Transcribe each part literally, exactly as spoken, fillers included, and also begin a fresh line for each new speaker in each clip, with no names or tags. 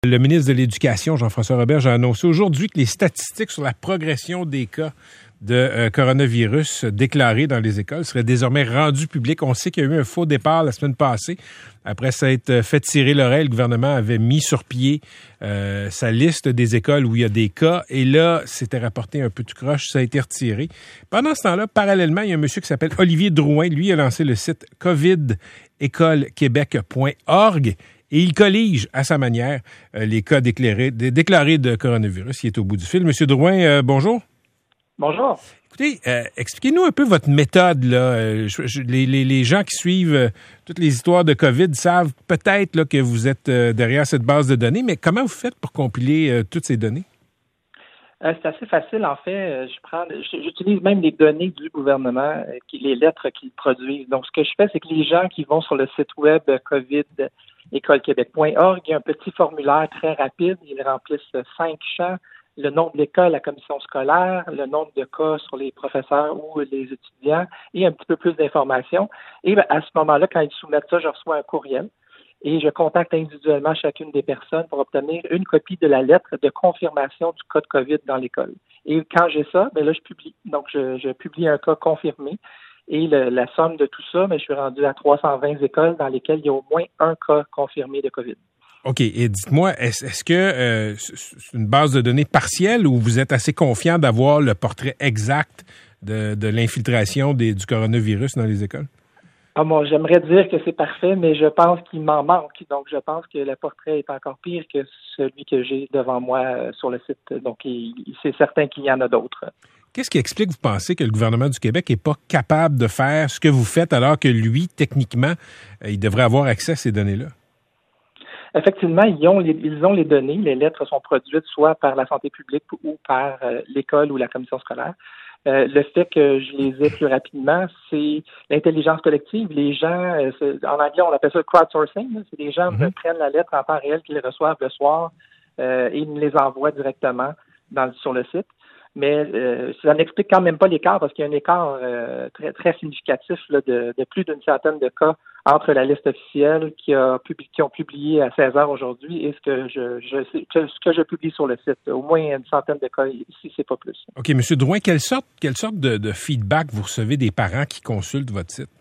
Le ministre de l'Éducation, Jean-François Roberge, a annoncé aujourd'hui que les statistiques sur la progression des cas de euh, coronavirus déclarés dans les écoles seraient désormais rendues publiques. On sait qu'il y a eu un faux départ la semaine passée. Après s'être fait tirer l'oreille, le gouvernement avait mis sur pied euh, sa liste des écoles où il y a des cas. Et là, c'était rapporté un peu tout croche, ça a été retiré. Pendant ce temps-là, parallèlement, il y a un monsieur qui s'appelle Olivier Drouin. Lui a lancé le site covid école québec point org. Et il collige à sa manière euh, les cas déclarés, dé- déclarés de coronavirus. Il est au bout du fil. Monsieur Drouin, euh, bonjour.
Bonjour.
Écoutez, euh, expliquez-nous un peu votre méthode, là. Euh, je, je, les, les, les gens qui suivent euh, toutes les histoires de COVID savent peut-être là, que vous êtes euh, derrière cette base de données, mais comment vous faites pour compiler euh, toutes ces données?
Euh, c'est assez facile, en fait. Je prends, j'utilise même les données du gouvernement, euh, qui, les lettres qu'ils produisent. Donc, ce que je fais, c'est que les gens qui vont sur le site web covid école québec point org, il y a un petit formulaire très rapide. Ils remplissent cinq champs: le nom de l'école, la commission scolaire, le nombre de cas sur les professeurs ou les étudiants et un petit peu plus d'informations. Et bien, à ce moment-là, quand ils soumettent ça, je reçois un courriel et je contacte individuellement chacune des personnes pour obtenir une copie de la lettre de confirmation du cas de COVID dans l'école. Et quand j'ai ça, bien là, je publie. Donc, je, je publie un cas confirmé. Et le, la somme de tout ça, bien, je suis rendu à trois cent vingt écoles dans lesquelles il y a au moins un cas confirmé de COVID.
OK. Et dites-moi, est-ce, est-ce que euh, c'est une base de données partielle ou vous êtes assez confiant d'avoir le portrait exact de, de l'infiltration des, du coronavirus dans les écoles?
Ah, moi, j'aimerais dire que c'est parfait, mais je pense qu'il m'en manque. Donc, je pense que le portrait est encore pire que celui que j'ai devant moi euh, sur le site. Donc, il, c'est certain qu'il y en a d'autres.
Qu'est-ce qui explique, vous pensez, que le gouvernement du Québec n'est pas capable de faire ce que vous faites alors que lui, techniquement, il devrait avoir accès à ces données-là?
Effectivement, ils ont, les, ils ont les données. Les lettres sont produites soit par la santé publique ou par euh, l'école ou la commission scolaire. Euh, le fait que je les ai plus rapidement, c'est l'intelligence collective. Les gens, euh, en anglais, on appelle ça le crowdsourcing. Là. C'est des gens qui mm-hmm. prennent la lettre en temps réel, qu'ils reçoivent le soir euh, et ils me les envoient directement dans, sur le site. Mais euh, ça n'explique quand même pas l'écart parce qu'il y a un écart euh, très, très significatif là, de, de plus d'une centaine de cas entre la liste officielle qui a publié, qui ont publié à seize heures aujourd'hui et ce que je, je ce que je publie sur le site. Au moins une centaine de cas ici, c'est pas plus.
OK, M. Drouin, quelle sorte, quelle sorte de, de feedback vous recevez des parents qui consultent votre site?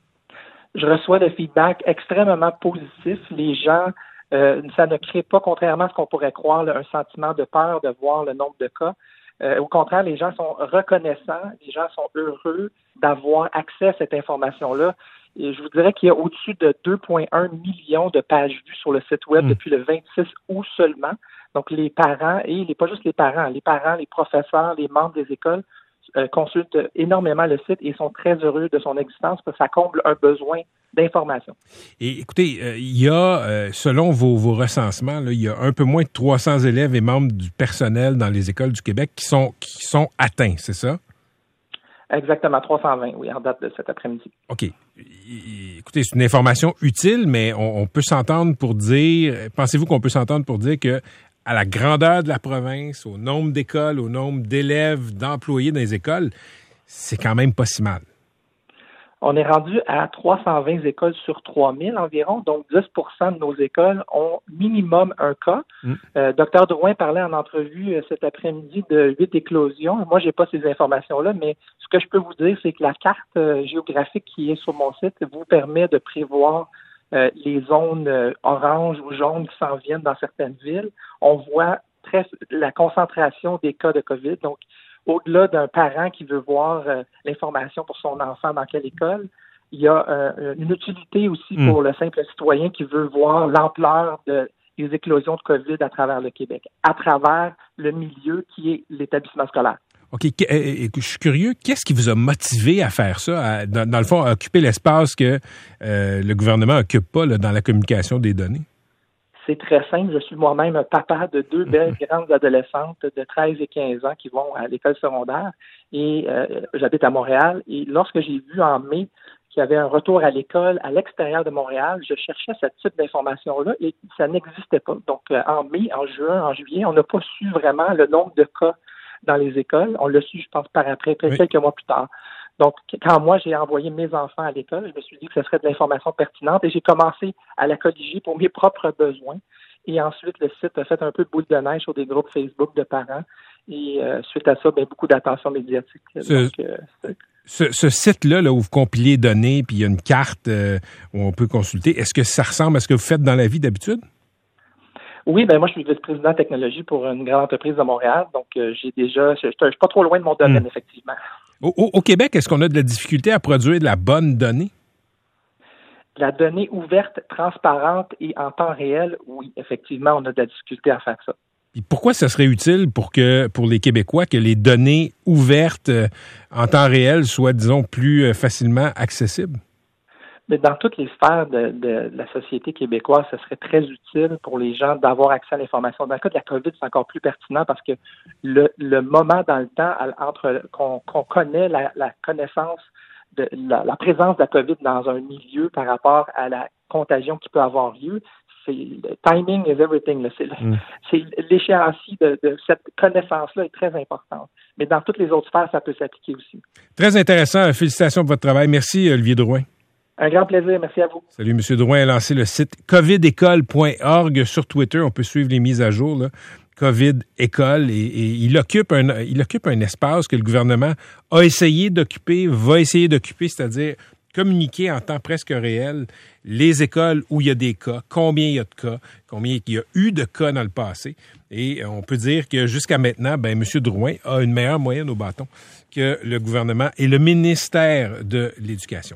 Je reçois des feedbacks extrêmement positifs. Les gens, euh, ça ne crée pas, contrairement à ce qu'on pourrait croire, là, un sentiment de peur de voir le nombre de cas. Euh, au contraire, les gens sont reconnaissants, les gens sont heureux d'avoir accès à cette information-là. Et je vous dirais qu'il y a au-dessus de deux virgule un millions de pages vues sur le site web mmh. depuis le vingt-six août seulement. Donc, les parents, et les, pas juste les parents, les parents, les professeurs, les membres des écoles euh, consultent énormément le site et sont très heureux de son existence parce que ça comble un besoin d'information.
Et écoutez, euh, il y a, euh, selon vos, vos recensements, là, il y a un peu moins de trois cents élèves et membres du personnel dans les écoles du Québec qui sont, qui sont atteints, c'est ça?
Exactement, trois cent vingt, oui, en date de cet après-midi.
OK. Écoutez, c'est une information utile, mais on, on peut s'entendre pour dire, pensez-vous qu'on peut s'entendre pour dire que à la grandeur de la province, au nombre d'écoles, au nombre d'élèves, d'employés dans les écoles, c'est quand même pas si mal.
On est rendu à trois cent vingt écoles sur trois mille environ, donc dix pour cent de nos écoles ont minimum un cas. Mm. Euh, Docteur Drouin parlait en entrevue euh, cet après-midi de huit éclosions. Moi, j'ai pas ces informations-là, mais ce que je peux vous dire, c'est que la carte euh, géographique qui est sur mon site vous permet de prévoir euh, les zones euh, oranges ou jaunes qui s'en viennent dans certaines villes. On voit très la concentration des cas de COVID, donc au-delà d'un parent qui veut voir euh, l'information pour son enfant dans quelle école, il y a euh, une utilité aussi mmh. pour le simple citoyen qui veut voir l'ampleur de, des éclosions de COVID à travers le Québec, à travers le milieu qui est l'établissement scolaire.
OK. Je suis curieux, qu'est-ce qui vous a motivé à faire ça, à, dans, dans le fond, à occuper l'espace que euh, le gouvernement n'occupe pas là, dans la communication des données?
C'est très simple. Je suis moi-même un papa de deux belles grandes adolescentes de treize et quinze ans qui vont à l'école secondaire et euh, j'habite à Montréal. Et lorsque j'ai vu en mai qu'il y avait un retour à l'école à l'extérieur de Montréal, je cherchais ce type d'information-là et ça n'existait pas. Donc, euh, en mai, en juin, en juillet, on n'a pas su vraiment le nombre de cas dans les écoles. On l'a su, je pense, par après, peut-être oui. quelques mois plus tard. Donc, quand moi, j'ai envoyé mes enfants à l'école, je me suis dit que ce serait de l'information pertinente et j'ai commencé à la colliger pour mes propres besoins. Et ensuite, le site a fait un peu de boule de neige sur des groupes Facebook de parents. Et euh, suite à ça, bien, beaucoup d'attention médiatique.
Ce,
Donc, euh,
ce, ce site-là, là, où vous compilez les données, puis il y a une carte euh, où on peut consulter, est-ce que ça ressemble à ce que vous faites dans la vie d'habitude?
Oui, ben moi, je suis vice-président technologie pour une grande entreprise de Montréal. Donc, euh, j'ai déjà, je ne suis pas trop loin de mon domaine, mmh. effectivement.
Au, au, au Québec, est-ce qu'on a de la difficulté à produire de la bonne donnée?
La donnée ouverte, transparente et en temps réel, oui, effectivement, on a de la difficulté à faire ça.
Et pourquoi ça serait utile pour que pour les Québécois que les données ouvertes euh, en temps réel soient, disons, plus euh, facilement accessibles?
Mais dans toutes les sphères de, de, de la société québécoise, ce serait très utile pour les gens d'avoir accès à l'information. Dans le cas de la COVID, c'est encore plus pertinent parce que le, le moment dans le temps entre qu'on, qu'on connaît la, la connaissance de la, la présence de la COVID dans un milieu par rapport à la contagion qui peut avoir lieu, c'est le timing is everything. Là. C'est, mm. c'est l'échéancier de, de cette connaissance-là est très importante. Mais dans toutes les autres sphères, ça peut s'appliquer aussi.
Très intéressant. Félicitations pour votre travail. Merci, Olivier Drouin.
Un grand plaisir. Merci à vous.
Salut, M. Drouin a lancé le site covid école point org sur Twitter. On peut suivre les mises à jour, là. COVID École, et, et il occupe un il occupe un espace que le gouvernement a essayé d'occuper, va essayer d'occuper, c'est-à-dire communiquer en temps presque réel les écoles où il y a des cas, combien il y a de cas, combien il y a eu de cas dans le passé. Et on peut dire que jusqu'à maintenant, ben M. Drouin a une meilleure moyenne au bâton que le gouvernement et le ministère de l'Éducation.